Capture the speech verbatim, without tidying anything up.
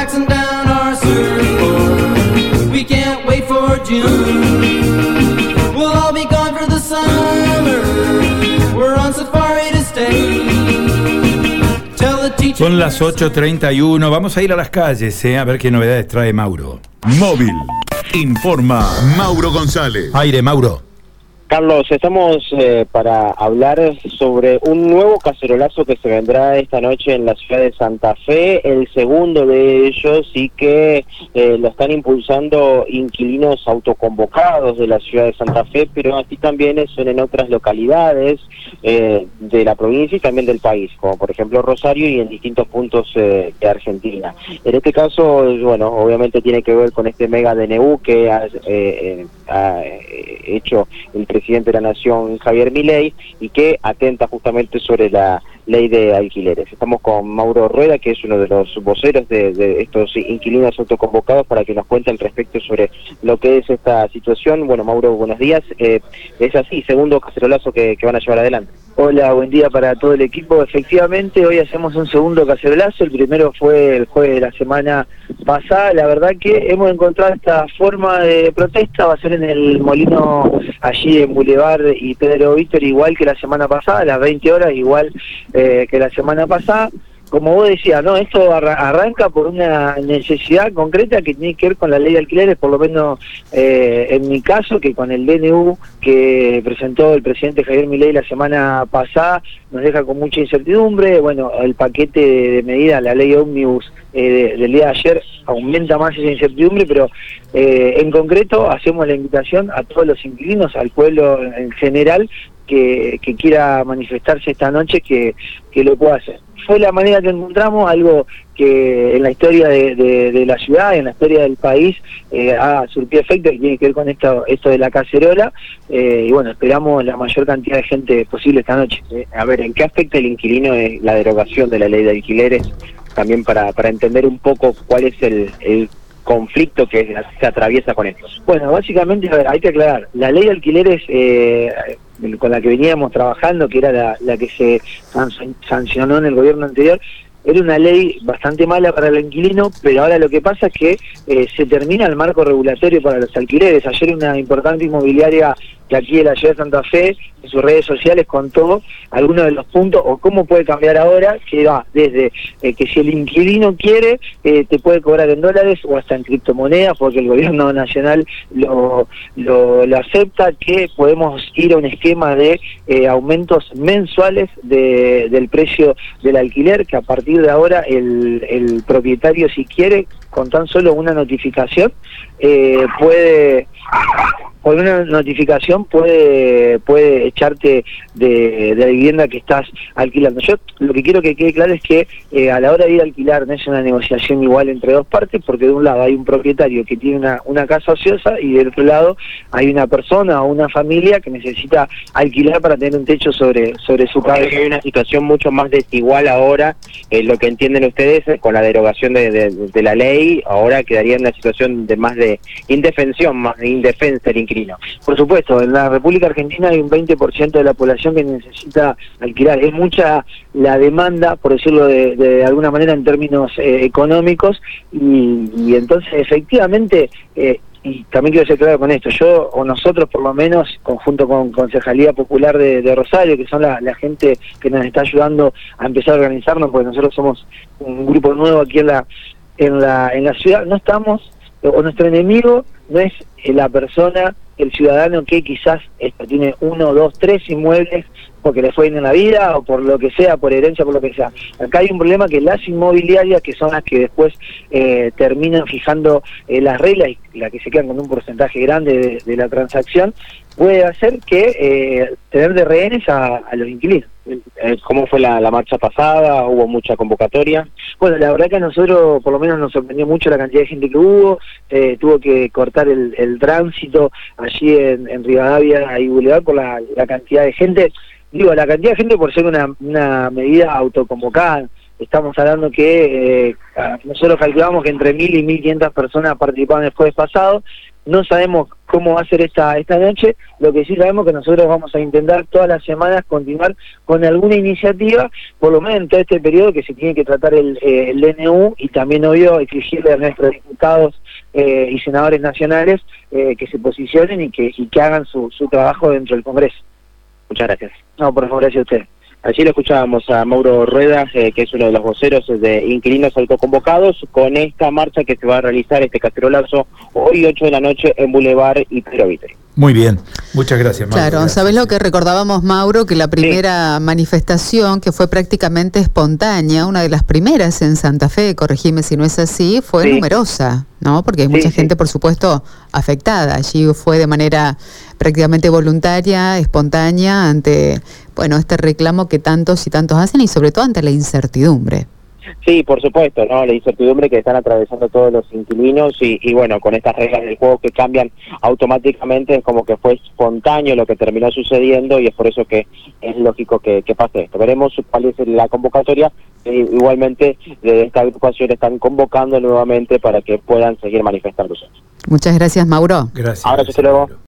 waxing down our surfboard. We can't wait for June. We'll all be gone for the summer. We're on safari to stay. Tell the teacher. Son las ocho treinta y uno. Vamos a ir a las calles, eh, a ver qué novedades trae Mauro. Móvil. Informa Mauro González. Aire, Mauro. Carlos, estamos eh, para hablar sobre un nuevo cacerolazo que se vendrá esta noche en la ciudad de Santa Fe, el segundo de ellos, y que eh, lo están impulsando inquilinos autoconvocados de la ciudad de Santa Fe, pero así también son en otras localidades eh, de la provincia y también del país, como por ejemplo Rosario y en distintos puntos eh, de Argentina. En este caso, bueno, obviamente tiene que ver con este mega D N U que ha, eh, eh, ha hecho el presidente de la Nación, Javier Milei, y que atenta justamente sobre la ley de alquileres. Estamos con Mauro Rueda, que es uno de los voceros de, de estos inquilinos autoconvocados, para que nos cuenten respecto sobre lo que es esta situación. Bueno, Mauro, buenos días. Eh, es así, segundo cacerolazo que, que van a llevar adelante. Hola, buen día para todo el equipo. Efectivamente, hoy hacemos un segundo cacerolazo. El primero fue el jueves de la semana pasada. La verdad que hemos encontrado esta forma de protesta, va a ser en el Molino, allí en Boulevard y Pedro Víctor, igual que la semana pasada, a las veinte horas, igual eh, que la semana pasada. Como vos decías, no, esto arra arranca por una necesidad concreta que tiene que ver con la ley de alquileres, por lo menos eh, en mi caso, que con el D N U que presentó el presidente Javier Milei la semana pasada, nos deja con mucha incertidumbre. Bueno, el paquete de medidas, la ley ómnibus eh, del día de ayer, aumenta más esa incertidumbre, pero eh, en concreto hacemos la invitación a todos los inquilinos, al pueblo en general, que, que quiera manifestarse esta noche, que, que lo pueda hacer. Fue la manera que encontramos, algo que en la historia de, de, de la ciudad, en la historia del país, eh, ha surtido efecto, que tiene que ver con esto, esto de la cacerola, eh, y bueno, esperamos la mayor cantidad de gente posible esta noche. Eh, a ver, ¿en qué afecta el inquilino eh, la derogación de la ley de alquileres? También para, para entender un poco cuál es el, el conflicto que se atraviesa con esto. Bueno, básicamente, a ver, hay que aclarar, la ley de alquileres eh, con la que veníamos trabajando, que era la, la que se sancionó en el gobierno anterior, era una ley bastante mala para el inquilino, pero ahora lo que pasa es que eh, se termina el marco regulatorio para los alquileres. Ayer una importante inmobiliaria que aquí de la ciudad de Santa Fe, en sus redes sociales, contó algunos de los puntos, o cómo puede cambiar ahora, que va desde eh, que si el inquilino quiere, eh, te puede cobrar en dólares o hasta en criptomonedas, porque el gobierno nacional lo, lo, lo acepta, que podemos ir a un esquema de eh, aumentos mensuales de, del precio del alquiler, que a partir de ahora el, el propietario, si quiere, con tan solo una notificación, eh, puede... Con una notificación puede puede echarte de, de la vivienda que estás alquilando. Yo lo que quiero que quede claro es que eh, a la hora de ir a alquilar no es una negociación igual entre dos partes, porque de un lado hay un propietario que tiene una, una casa ociosa y del otro lado hay una persona o una familia que necesita alquilar para tener un techo sobre, sobre su cabeza. Hay una situación mucho más desigual ahora, eh, lo que entienden ustedes, eh, con la derogación de, de, de la ley, ahora quedaría en una situación de más de indefensión, más de indefensa el inquilino. Por supuesto, en la República Argentina hay un veinte por ciento de la población que necesita alquilar. Es mucha la demanda, por decirlo de, de alguna manera en términos eh, económicos, y, y entonces efectivamente, eh, y también quiero ser claro con esto, yo o nosotros por lo menos, conjunto con Concejalía Popular de, de Rosario, que son la, la gente que nos está ayudando a empezar a organizarnos, porque nosotros somos un grupo nuevo aquí en la, en la, en la ciudad, no estamos, o nuestro enemigo no es la persona, el ciudadano que quizás esto, tiene uno, dos, tres inmuebles porque le fue bien en la vida o por lo que sea, por herencia, por lo que sea. Acá hay un problema que las inmobiliarias, que son las que después eh, terminan fijando eh, las reglas y las que se quedan con un porcentaje grande de, de la transacción, puede hacer que eh, tener de rehenes a, a los inquilinos. ¿Cómo fue la, la marcha pasada? ¿Hubo mucha convocatoria? Bueno, la verdad que a nosotros por lo menos nos sorprendió mucho la cantidad de gente que hubo. Eh, tuvo que cortar el, el tránsito allí en, en Rivadavia y Boulevard por la, la cantidad de gente. Digo, la cantidad de gente por ser una, una medida autoconvocada. Estamos hablando que eh, nosotros calculamos que entre mil y mil quinientas personas participaban el jueves pasado. No sabemos cómo va a ser esta, esta noche. Lo que sí sabemos que nosotros vamos a intentar todas las semanas continuar con alguna iniciativa, por lo menos en todo este periodo que se tiene que tratar el, eh, el D N U, y también, obvio, exigirle a nuestros diputados eh, y senadores nacionales eh, que se posicionen y que, y que hagan su, su trabajo dentro del Congreso. Muchas gracias. No, por favor, gracias a usted. Allí lo escuchábamos a Mauro Rueda, eh, que es uno de los voceros de inquilinos autoconvocados, con esta marcha que se va a realizar, este cacerolazo, hoy ocho de la noche en Boulevard y Pedro Viteri. Muy bien, muchas gracias, Mauro. Claro, Gracias. ¿sabés lo que recordábamos, Mauro? Que la primera sí. manifestación, que fue prácticamente espontánea, una de las primeras en Santa Fe, corregime si no es así, fue sí. numerosa, ¿no? Porque hay mucha sí, gente, sí. por supuesto, afectada. Allí fue de manera prácticamente voluntaria, espontánea, ante, bueno, este reclamo que tantos y tantos hacen, y sobre todo ante la incertidumbre. Sí, por supuesto, ¿no? La incertidumbre que están atravesando todos los inquilinos y, y bueno, con estas reglas del juego que cambian automáticamente, es como que fue espontáneo lo que terminó sucediendo, y es por eso que es lógico que, que pase esto. Veremos cuál es la convocatoria. Eh, igualmente, de esta agrupación están convocando nuevamente para que puedan seguir manifestándose. Muchas gracias, Mauro. Gracias. Ahora, hasta luego.